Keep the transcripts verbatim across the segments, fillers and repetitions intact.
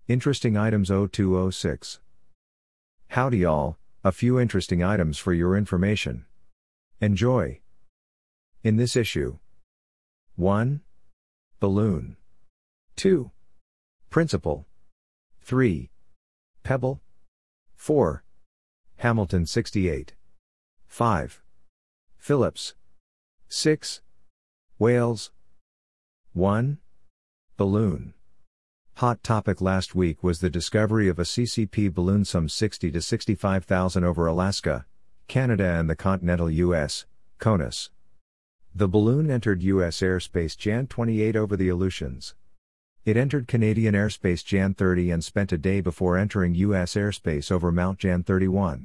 Interesting items oh two oh six. Howdy y'all, a few interesting items for your information. Enjoy. In this issue. one. Balloon. two. Principle. three. Pebble. four. Hamilton sixty-eight. five. Phillips. six. Wales. one. Balloon. Hot topic last week was the discovery of a C C P balloon some sixty to sixty-five thousand over Alaska, Canada and the continental U S, CONUS. The balloon entered U S airspace January twenty-eighth over the Aleutians. It entered Canadian airspace January thirtieth and spent a day before entering U S airspace over Mount January thirty-first.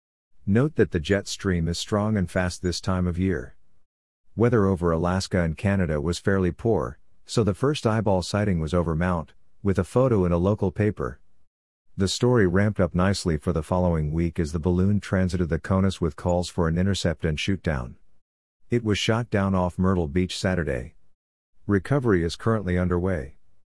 Note that the jet stream is strong and fast this time of year. Weather over Alaska and Canada was fairly poor, so the first eyeball sighting was over Mount, with a photo in a local paper. The story ramped up nicely for the following week as the balloon transited the CONUS with calls for an intercept and shootdown. It was shot down off Myrtle Beach Saturday. Recovery is currently underway.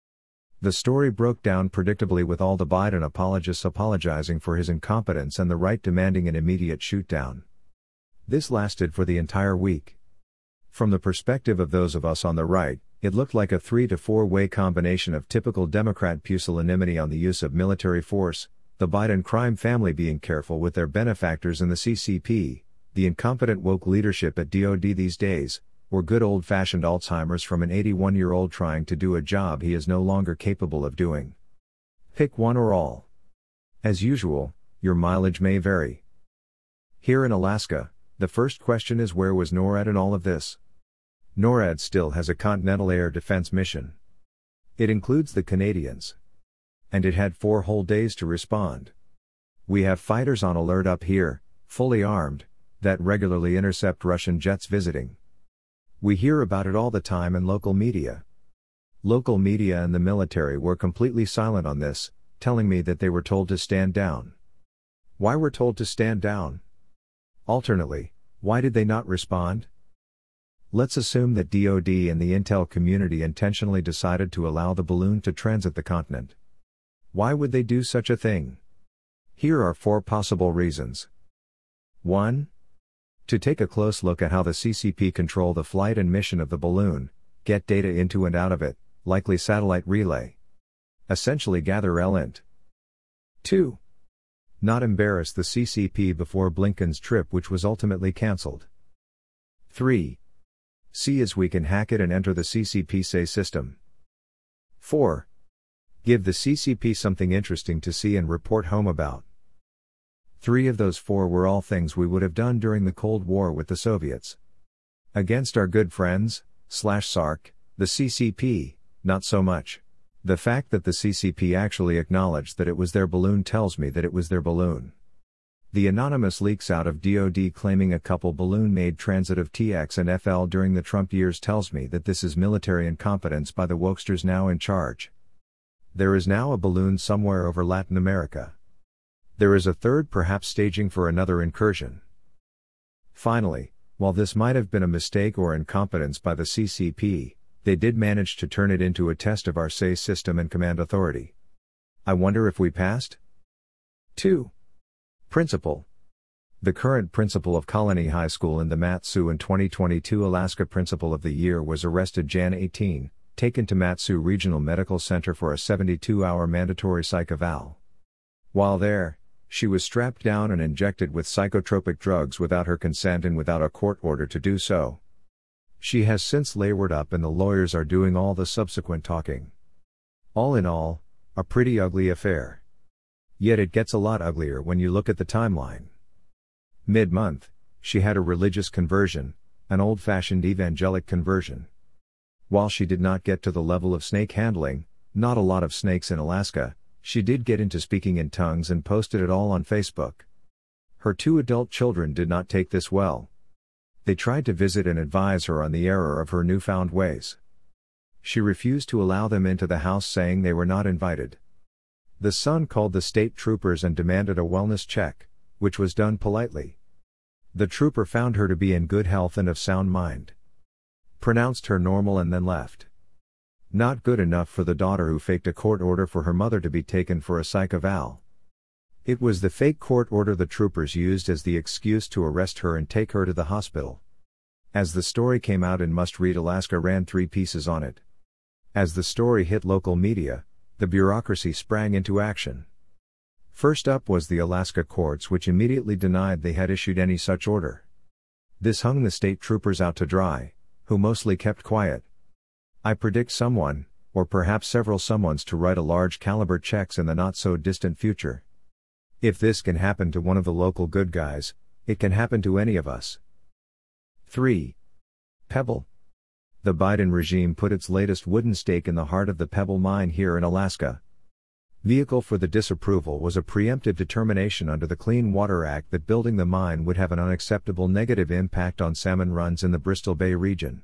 The story broke down predictably with all the Biden apologists apologizing for his incompetence and the right demanding an immediate shootdown. This lasted for the entire week. From the perspective of those of us on the right, it looked like a three to four way combination of typical Democrat pusillanimity on the use of military force, the Biden crime family being careful with their benefactors in the C C P, the incompetent woke leadership at D O D these days, or good old-fashioned Alzheimer's from an eighty-one-year-old trying to do a job he is no longer capable of doing. Pick one or all. As usual, your mileage may vary. Here in Alaska, the first question is, where was NORAD in all of this? NORAD still has a continental air defense mission. It includes the Canadians. And it had four whole days to respond. We have fighters on alert up here, fully armed, that regularly intercept Russian jets visiting. We hear about it all the time in local media. Local media and the military were completely silent on this, telling me that they were told to stand down. Why were told to stand down? Alternately, why did they not respond? Let's assume that D O D and the intel community intentionally decided to allow the balloon to transit the continent. Why would they do such a thing? Here are four possible reasons. one. To take a close look at how the C C P control the flight and mission of the balloon, get data into and out of it, likely satellite relay. Essentially gather L I N T. two. Not embarrass the C C P before Blinken's trip, which was ultimately cancelled. three. See as we can hack it and enter the C C P S A system. four. Give the C C P something interesting to see and report home about. Three of those four were all things we would have done during the Cold War with the Soviets. Against our good friends, slash SARC, the C C P, not so much. The fact that the C C P actually acknowledged that it was their balloon tells me that it was their balloon. The anonymous leaks out of D O D claiming a couple balloon made transit of T X and F L during the Trump years tells me that this is military incompetence by the wokesters now in charge. There is now a balloon somewhere over Latin America. There is a third perhaps staging for another incursion. Finally, while this might have been a mistake or incompetence by the C C P, they did manage to turn it into a test of our S A system and command authority. I wonder if we passed? two. Principal. The current principal of Colony High School in the Mat-Su and twenty twenty-two Alaska Principal of the Year was arrested January eighteenth, taken to Mat-Su Regional Medical Center for a seventy-two hour mandatory psych eval. While there, she was strapped down and injected with psychotropic drugs without her consent and without a court order to do so. She has since layered up and the lawyers are doing all the subsequent talking. All in all, a pretty ugly affair. Yet it gets a lot uglier when you look at the timeline. Mid-month, she had a religious conversion, an old-fashioned evangelic conversion. While she did not get to the level of snake handling, not a lot of snakes in Alaska, she did get into speaking in tongues and posted it all on Facebook. Her two adult children did not take this well. They tried to visit and advise her on the error of her newfound ways. She refused to allow them into the house, saying they were not invited. The son called the state troopers and demanded a wellness check, which was done politely. The trooper found her to be in good health and of sound mind. Pronounced her normal and then left. Not good enough for the daughter who faked a court order for her mother to be taken for a psych eval. It was the fake court order the troopers used as the excuse to arrest her and take her to the hospital. As the story came out in Must Read, Alaska ran three pieces on it. As the story hit local media, the bureaucracy sprang into action. First up was the Alaska courts, which immediately denied they had issued any such order. This hung the state troopers out to dry, who mostly kept quiet. I predict someone, or perhaps several someones, to write a large caliber checks in the not so distant future. If this can happen to one of the local good guys, it can happen to any of us. three. Pebble. The Biden regime put its latest wooden stake in the heart of the Pebble mine here in Alaska. Vehicle for the disapproval was a preemptive determination under the Clean Water Act that building the mine would have an unacceptable negative impact on salmon runs in the Bristol Bay region.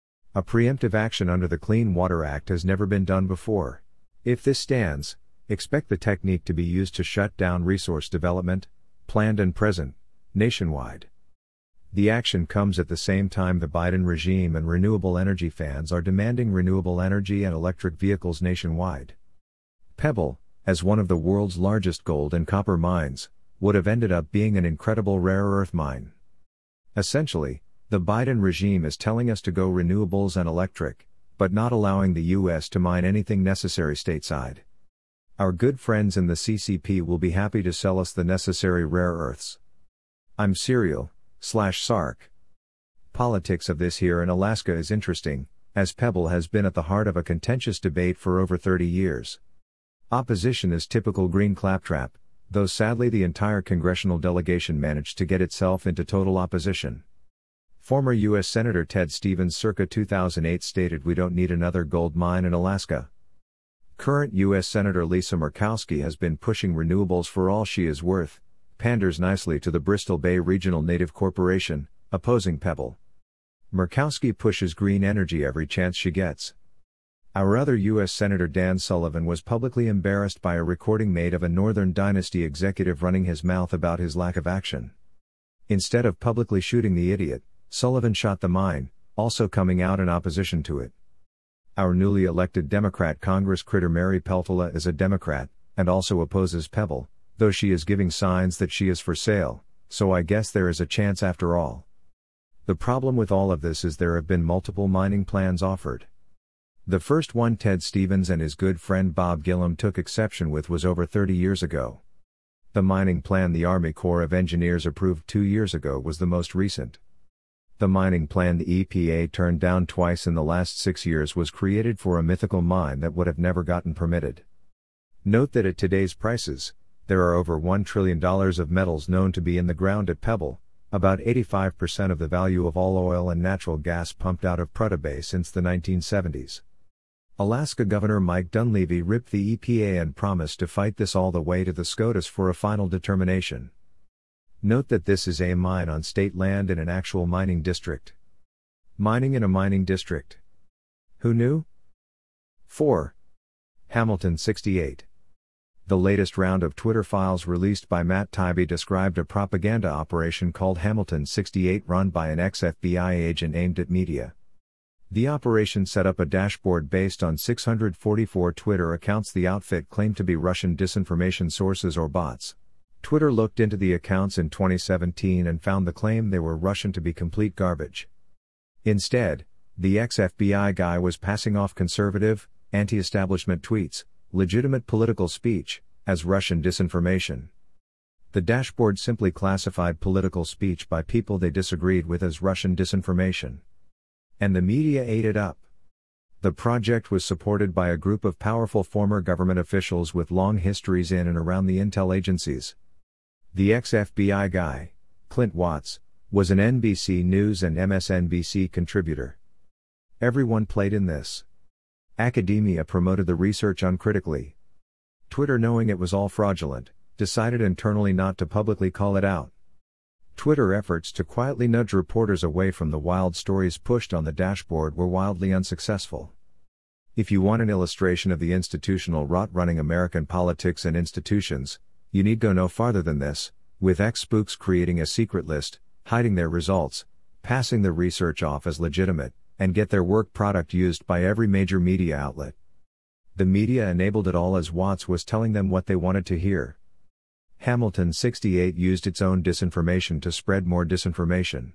A preemptive action under the Clean Water Act has never been done before. If this stands, expect the technique to be used to shut down resource development, planned and present, nationwide. The action comes at the same time the Biden regime and renewable energy fans are demanding renewable energy and electric vehicles nationwide. Pebble, as one of the world's largest gold and copper mines, would have ended up being an incredible rare earth mine. Essentially, the Biden regime is telling us to go renewables and electric, but not allowing the U S to mine anything necessary stateside. Our good friends in the C C P will be happy to sell us the necessary rare earths. I'm Serial, slash Sark. Politics of this here in Alaska is interesting, as Pebble has been at the heart of a contentious debate for over thirty years. Opposition is typical green claptrap, though sadly the entire congressional delegation managed to get itself into total opposition. Former U S Senator Ted Stevens circa two thousand eight stated, "We don't need another gold mine in Alaska." Current U S Senator Lisa Murkowski has been pushing renewables for all she is worth, panders nicely to the Bristol Bay Regional Native Corporation, opposing Pebble. Murkowski pushes green energy every chance she gets. Our other U S Senator Dan Sullivan was publicly embarrassed by a recording made of a Northern Dynasty executive running his mouth about his lack of action. Instead of publicly shooting the idiot, Sullivan shot the mine, also coming out in opposition to it. Our newly elected Democrat Congress critter Mary Peltola is a Democrat, and also opposes Pebble, though she is giving signs that she is for sale, so I guess there is a chance after all. The problem with all of this is there have been multiple mining plans offered. The first one Ted Stevens and his good friend Bob Gillum took exception with was over thirty years ago. The mining plan the Army Corps of Engineers approved two years ago was the most recent. The mining plan the E P A turned down twice in the last six years was created for a mythical mine that would have never gotten permitted. Note that at today's prices, there are over one trillion dollars of metals known to be in the ground at Pebble, about eighty-five percent of the value of all oil and natural gas pumped out of Prudhoe Bay since the nineteen seventies. Alaska Governor Mike Dunleavy ripped the E P A and promised to fight this all the way to the SCOTUS for a final determination. Note that this is a mine on state land in an actual mining district. Mining in a mining district. Who knew? four. Hamilton sixty-eight. The latest round of Twitter files released by Matt Taibbi described a propaganda operation called Hamilton sixty-eight run by an ex-F B I agent aimed at media. The operation set up a dashboard based on six hundred forty-four Twitter accounts the outfit claimed to be Russian disinformation sources or bots. Twitter looked into the accounts in twenty seventeen and found the claim they were Russian to be complete garbage. Instead, the ex-F B I guy was passing off conservative, anti-establishment tweets, legitimate political speech, as Russian disinformation. The dashboard simply classified political speech by people they disagreed with as Russian disinformation. And the media ate it up. The project was supported by a group of powerful former government officials with long histories in and around the intel agencies. The ex-F B I guy, Clint Watts, was an N B C News and M S N B C contributor. Everyone played in this. Academia promoted the research uncritically. Twitter, knowing it was all fraudulent, decided internally not to publicly call it out. Twitter efforts to quietly nudge reporters away from the wild stories pushed on the dashboard were wildly unsuccessful. If you want an illustration of the institutional rot running American politics and institutions, you need go no farther than this, with ex-spooks creating a secret list, hiding their results, passing the research off as legitimate, and get their work product used by every major media outlet. The media enabled it all as Watts was telling them what they wanted to hear. Hamilton sixty-eight used its own disinformation to spread more disinformation.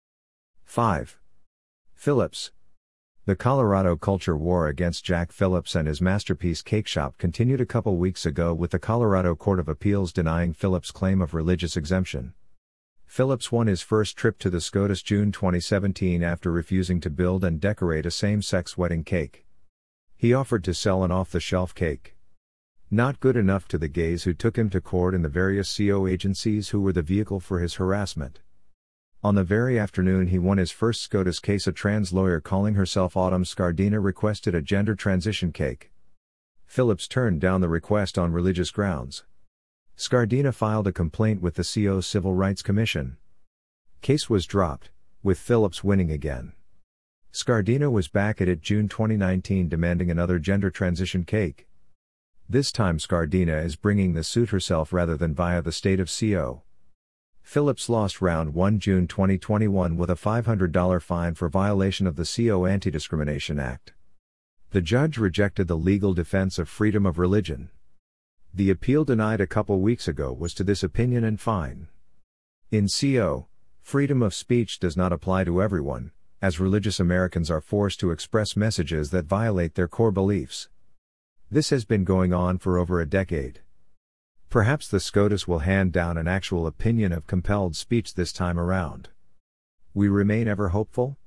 five. Phillips. The Colorado culture war against Jack Phillips and his masterpiece Cake Shop continued a couple weeks ago with the Colorado Court of Appeals denying Phillips' claim of religious exemption. Phillips won his first trip to the SCOTUS June twenty seventeen after refusing to build and decorate a same-sex wedding cake. He offered to sell an off-the-shelf cake. Not good enough to the gays who took him to court and the various C O agencies who were the vehicle for his harassment. On the very afternoon he won his first SCOTUS case, a trans lawyer calling herself Autumn Scardina requested a gender transition cake. Phillips turned down the request on religious grounds. Scardina filed a complaint with the C O Civil Rights Commission. Case was dropped, with Phillips winning again. Scardina was back at it June twenty nineteen demanding another gender transition cake. This time Scardina is bringing the suit herself rather than via the state of C O. Phillips lost round one June twenty twenty-one with a five hundred dollars fine for violation of the C O Anti-Discrimination Act. The judge rejected the legal defense of freedom of religion. The appeal denied a couple weeks ago was to this opinion and fine. In C O, freedom of speech does not apply to everyone, as religious Americans are forced to express messages that violate their core beliefs. This has been going on for over a decade. Perhaps the SCOTUS will hand down an actual opinion of compelled speech this time around. We remain ever hopeful?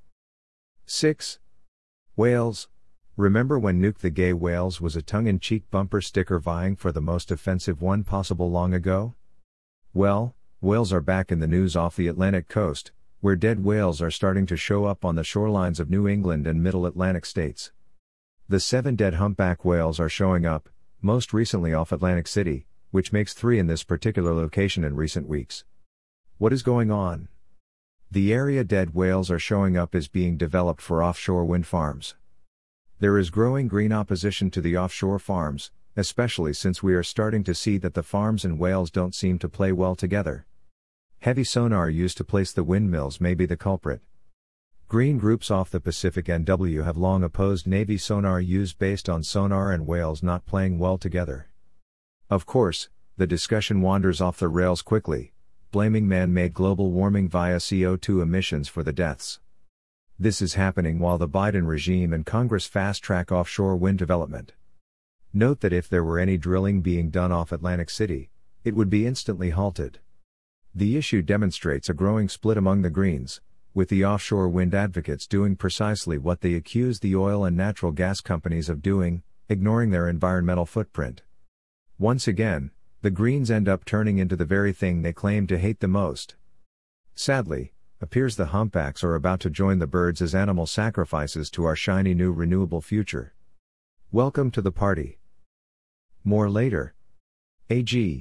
six. Wales. Remember when Nuke the Gay Wales was a tongue-in-cheek bumper sticker vying for the most offensive one possible long ago? Well, whales are back in the news off the Atlantic coast, where dead whales are starting to show up on the shorelines of New England and Middle Atlantic states. The seven dead humpback whales are showing up, most recently off Atlantic City, which makes three in this particular location in recent weeks. What is going on? The area dead whales are showing up is being developed for offshore wind farms. There is growing green opposition to the offshore farms, especially since we are starting to see that the farms and whales don't seem to play well together. Heavy sonar used to place the windmills may be the culprit. Green groups off the Pacific N W have long opposed Navy sonar use based on sonar and whales not playing well together. Of course, the discussion wanders off the rails quickly, blaming man-made global warming via C O two emissions for the deaths. This is happening while the Biden regime and Congress fast-track offshore wind development. Note that if there were any drilling being done off Atlantic City, it would be instantly halted. The issue demonstrates a growing split among the Greens, with the offshore wind advocates doing precisely what they accuse the oil and natural gas companies of doing, ignoring their environmental footprint. Once again, the Greens end up turning into the very thing they claim to hate the most. Sadly, appears the humpbacks are about to join the birds as animal sacrifices to our shiny new renewable future. Welcome to the party. More later. A G.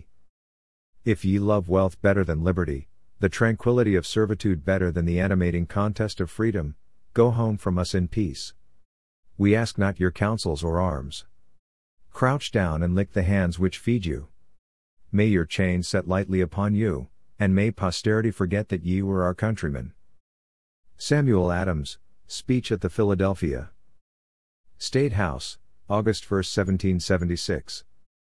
If ye love wealth better than liberty, the tranquility of servitude better than the animating contest of freedom, go home from us in peace. We ask not your counsels or arms. Crouch down and lick the hands which feed you. May your chains set lightly upon you, and may posterity forget that ye were our countrymen. Samuel Adams, Speech at the Philadelphia State House, August first, seventeen seventy-six.